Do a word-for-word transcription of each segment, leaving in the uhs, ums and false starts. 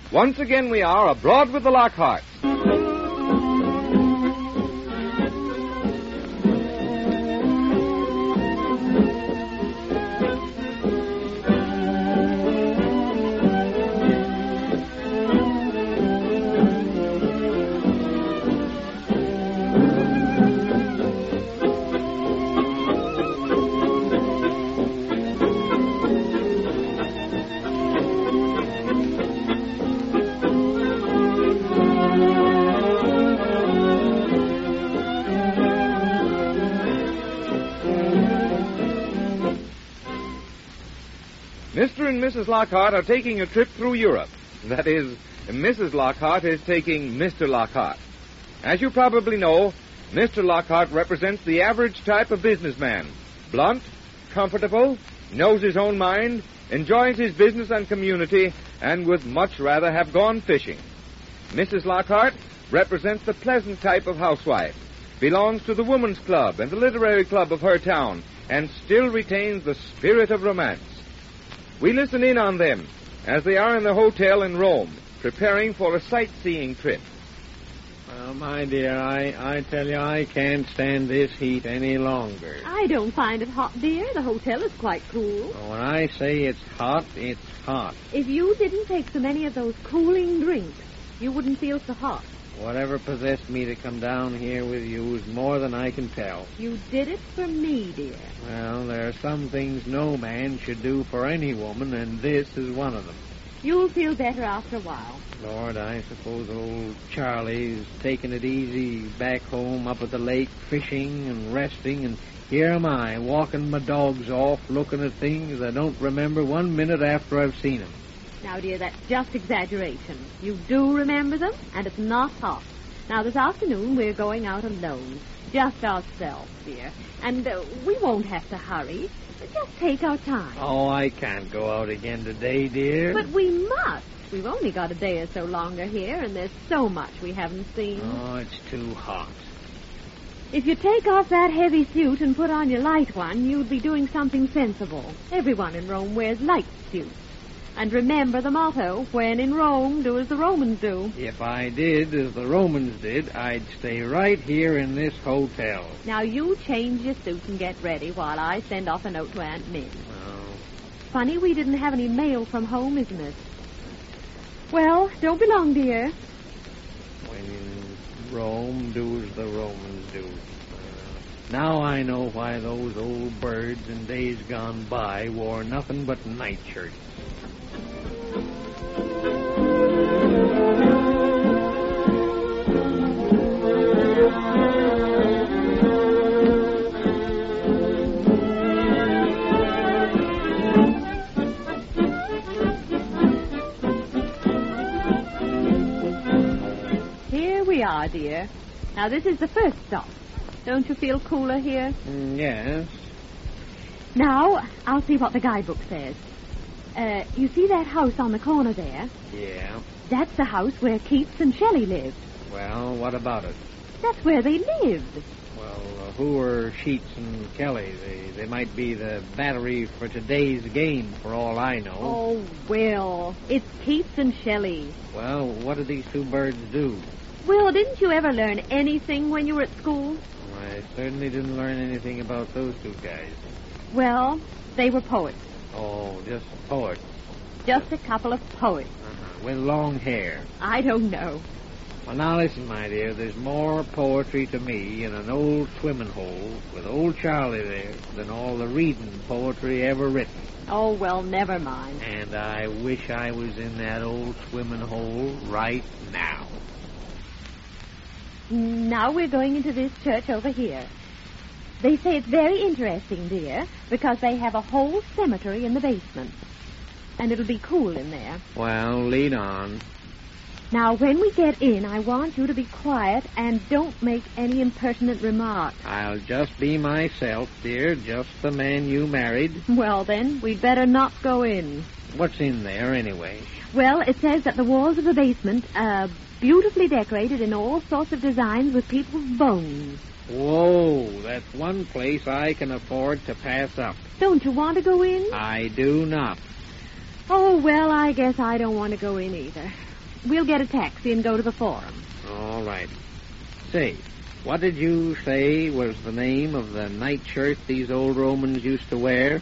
Once again we are abroad with the Lockharts. Mister and Missus Lockhart are taking a trip through Europe. That is, Missus Lockhart is taking Mister Lockhart. As you probably know, Mister Lockhart represents the average type of businessman. Blunt, comfortable, knows his own mind, enjoys his business and community, and would much rather have gone fishing. Missus Lockhart represents the pleasant type of housewife, belongs to the woman's club and the literary club of her town, and still retains the spirit of romance. We listen in on them as they are in the hotel in Rome, preparing for a sightseeing trip. Well, my dear, I, I tell you, I can't stand this heat any longer. I don't find it hot, dear. The hotel is quite cool. When I say it's hot, it's hot. If you didn't take so many of those cooling drinks, you wouldn't feel so hot. Whatever possessed me to come down here with you is more than I can tell. You did it for me, dear. Well, there are some things no man should do for any woman, and this is one of them. You'll feel better after a while. Lord, I suppose old Charlie's taking it easy back home up at the lake, fishing and resting, and here am I, walking my dogs off, looking at things I don't remember one minute after I've seen them. Now, dear, that's just exaggeration. You do remember them, and it's not hot. Now, this afternoon, we're going out alone. Just ourselves, dear. And uh, we won't have to hurry. Just take our time. Oh, I can't go out again today, dear. But we must. We've only got a day or so longer here, and there's so much we haven't seen. Oh, it's too hot. If you take off that heavy suit and put on your light one, you'd be doing something sensible. Everyone in Rome wears light suits. And remember the motto, when in Rome, do as the Romans do. If I did as the Romans did, I'd stay right here in this hotel. Now, you change your suit and get ready while I send off a note to Aunt Min. Oh. Funny we didn't have any mail from home, isn't it? Well, don't be long, dear. When in Rome, do as the Romans do. Uh, now I know why those old birds in days gone by wore nothing but nightshirts. Here we are, dear. Now, this is the first stop. Don't you feel cooler here? Mm, yes. Now, I'll see what the guidebook says. Uh, you see that house on the corner there? Yeah. That's the house where Keats and Shelley lived. Well, what about it? That's where they lived. Well, uh, who are Sheets and Kelly? They they might be the battery for today's game, for all I know. Oh, Will, it's Keats and Shelley. Well, what do these two birds do? Will, didn't you ever learn anything when you were at school? I certainly didn't learn anything about those two guys. Well, they were poets. Oh, just poets. Just a couple of poets. Uh-huh. With long hair. I don't know. Well, now listen, my dear. There's more poetry to me in an old swimming hole with old Charlie there than all the reading poetry ever written. Oh, well, never mind. And I wish I was in that old swimming hole right now. Now we're going into this church over here. They say it's very interesting, dear, because they have a whole cemetery in the basement. And it'll be cool in there. Well, lead on. Now, when we get in, I want you to be quiet and don't make any impertinent remarks. I'll just be myself, dear, just the man you married. Well, then, we'd better not go in. What's in there, anyway? Well, it says that the walls of the basement are beautifully decorated in all sorts of designs with people's bones. Whoa, that's one place I can afford to pass up. Don't you want to go in? I do not. Oh, well, I guess I don't want to go in either. We'll get a taxi and go to the Forum. All right. Say, what did you say was the name of the nightshirt these old Romans used to wear?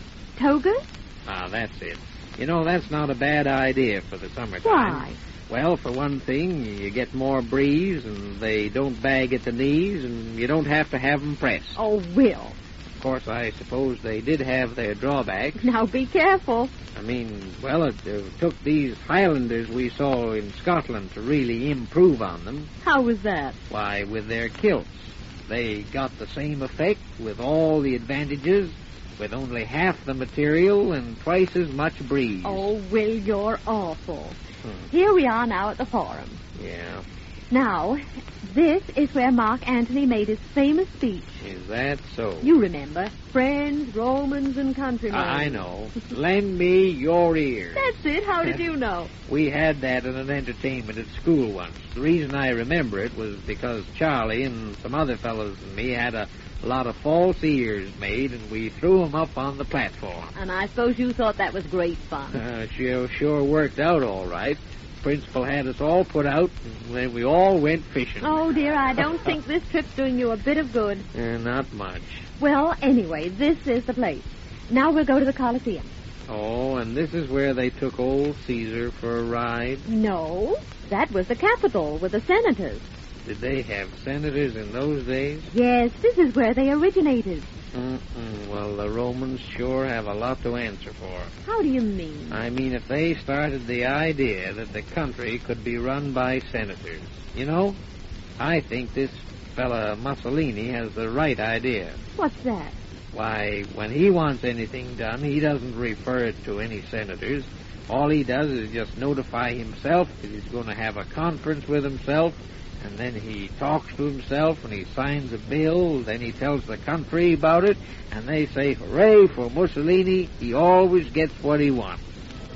Togas? Ah, that's it. You know, that's not a bad idea for the summertime. Why? Well, for one thing, you get more breeze, and they don't bag at the knees, and you don't have to have them pressed. Oh, Will. Of course, I suppose they did have their drawbacks. Now be careful. I mean, well, it uh, took these Highlanders we saw in Scotland to really improve on them. How was that? Why, with their kilts. They got the same effect with all the advantages, with only half the material and twice as much breeze. Oh, Will, you're awful. Hmm. Here we are now at the Forum. Yeah. Now, this is where Mark Antony made his famous speech. Is that so? You remember. Friends, Romans, and countrymen. I know. Lend me your ears. That's it. How did you know? We had that in an entertainment at school once. The reason I remember it was because Charlie and some other fellows and me had a lot of false ears made, and we threw them up on the platform. And I suppose you thought that was great fun. Uh, sure, sure worked out all right. Principal had us all put out, and then we all went fishing. Oh, dear, I don't think this trip's doing you a bit of good. Uh, not much. Well, anyway, this is the place. Now we'll go to the Colosseum. Oh, and this is where they took old Caesar for a ride? No, that was the Capitol with the senators. Did they have senators in those days? Yes, this is where they originated. Mm-mm. Well, the Romans sure have a lot to answer for. How do you mean? I mean, if they started the idea that the country could be run by senators. You know, I think this fella Mussolini has the right idea. What's that? Why, when he wants anything done, he doesn't refer it to any senators. All he does is just notify himself that he's going to have a conference with himself, and then he talks to himself, and he signs a bill, then he tells the country about it, and they say, hooray for Mussolini, he always gets what he wants.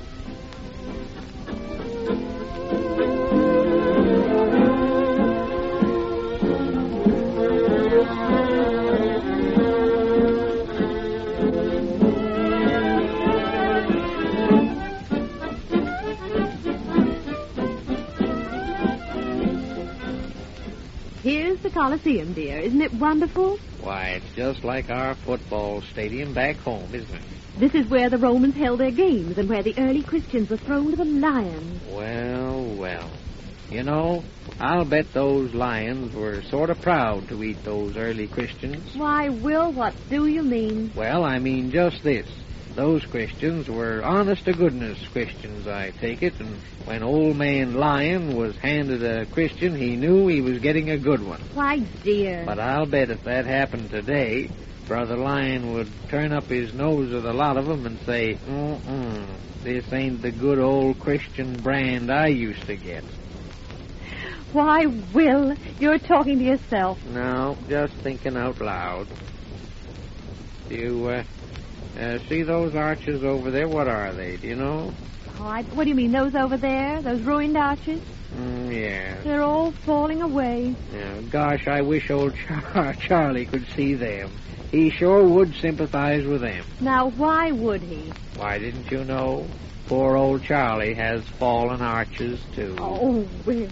Here's the Colosseum, dear. Isn't it wonderful? Why, it's just like our football stadium back home, isn't it? This is where the Romans held their games and where the early Christians were thrown to the lions. Well, well. You know, I'll bet those lions were sort of proud to eat those early Christians. Why, Will, what do you mean? Well, I mean just this. Those Christians were honest-to-goodness Christians, I take it, and when old man Lion was handed a Christian, he knew he was getting a good one. Why, dear. But I'll bet if that happened today, Brother Lion would turn up his nose at a lot of them and say, mm-mm, this ain't the good old Christian brand I used to get. Why, Will, you're talking to yourself. No, just thinking out loud. Do you, uh... Uh, see those arches over there? What are they? Do you know? Oh, I, what do you mean, those over there? Those ruined arches? Mm, yeah. They're all falling away. Yeah. Gosh, I wish old Char- Charlie could see them. He sure would sympathize with them. Now, why would he? Why, didn't you know? Poor old Charlie has fallen arches, too. Oh, Will.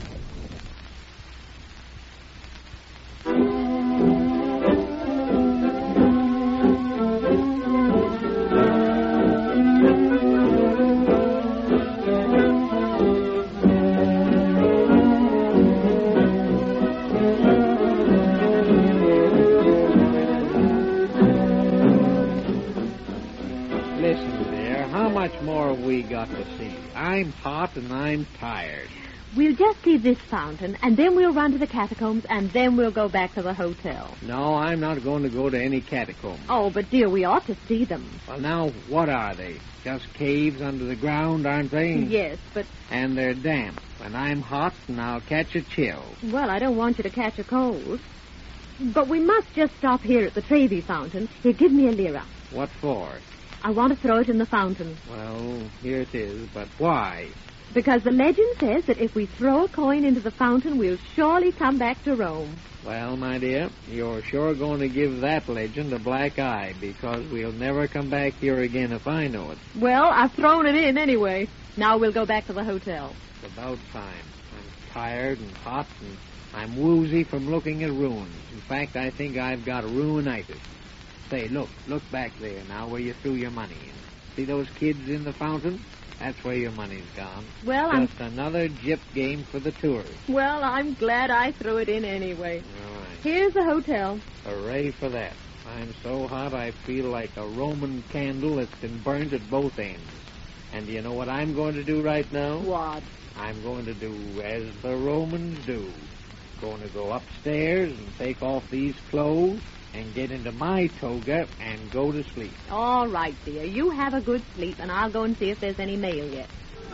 More we got to see. I'm hot and I'm tired. We'll just see this fountain, and then we'll run to the catacombs, and then we'll go back to the hotel. No, I'm not going to go to any catacombs. Oh, but, dear, we ought to see them. Well, now, what are they? Just caves under the ground, aren't they? Yes, but... And they're damp, and I'm hot, and I'll catch a chill. Well, I don't want you to catch a cold. But we must just stop here at the Trevi fountain. Here, give me a lira. What for? I want to throw it in the fountain. Well, here it is, but why? Because the legend says that if we throw a coin into the fountain, we'll surely come back to Rome. Well, my dear, you're sure going to give that legend a black eye, because we'll never come back here again if I know it. Well, I've thrown it in anyway. Now we'll go back to the hotel. It's about time. I'm tired and hot, and I'm woozy from looking at ruins. In fact, I think I've got ruinitis. Say, look, look back there now where you threw your money in. See those kids in the fountain? That's where your money's gone. Well, I'm... Just another gyp game for the tourists. Well, I'm glad I threw it in anyway. All right. Here's the hotel. Hooray for that. I'm so hot I feel like a Roman candle that's been burnt at both ends. And you know what I'm going to do right now? What? I'm going to do as the Romans do. Going to go upstairs and take off these clothes and get into my toga and go to sleep. All right, dear. You have a good sleep, and I'll go and see if there's any mail yet.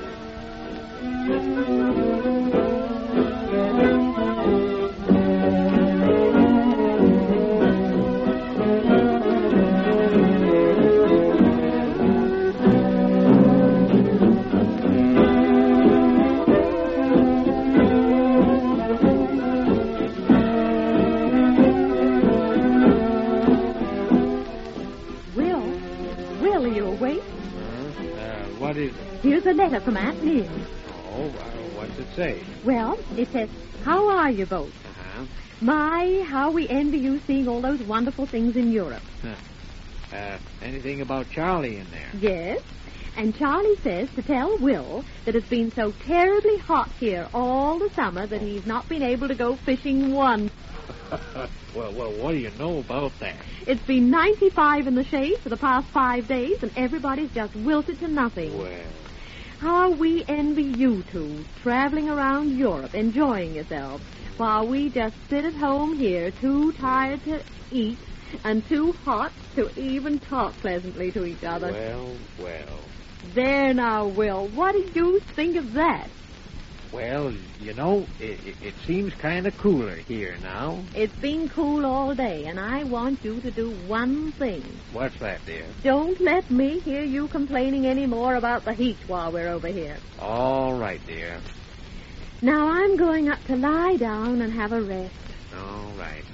What is it? Here's a letter from Aunt Liz. Oh, well, what's it say? Well, it says, how are you both? Uh-huh. My, how we envy you seeing all those wonderful things in Europe. Huh. Uh, anything about Charlie in there? Yes. And Charlie says to tell Will that it's been so terribly hot here all the summer that he's not been able to go fishing once. well, well, what do you know about that? It's been ninety-five in the shade for the past five days, and everybody's just wilted to nothing. Well... How we envy you two, traveling around Europe, enjoying yourselves, while we just sit at home here, too tired to eat and too hot to even talk pleasantly to each other. Well, well. There now, Will, what do you think of that? Well, you know, it, it, it seems kind of cooler here now. It's been cool all day, and I want you to do one thing. What's that, dear? Don't let me hear you complaining any more about the heat while we're over here. All right, dear. Now I'm going up to lie down and have a rest. All right.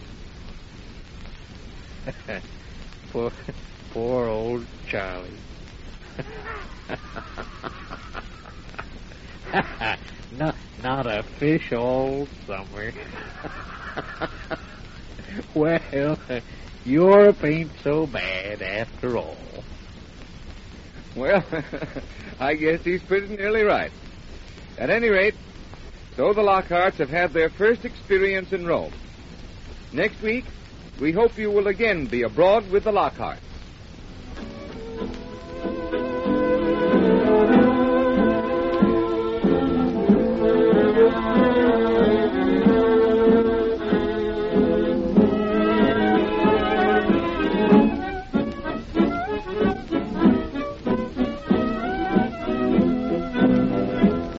poor, poor old Charlie. Not, not a fish all summer. Well, Europe ain't so bad after all. Well, I guess he's pretty nearly right. At any rate, so the Lockharts have had their first experience in Rome. Next week, we hope you will again be abroad with the Lockharts.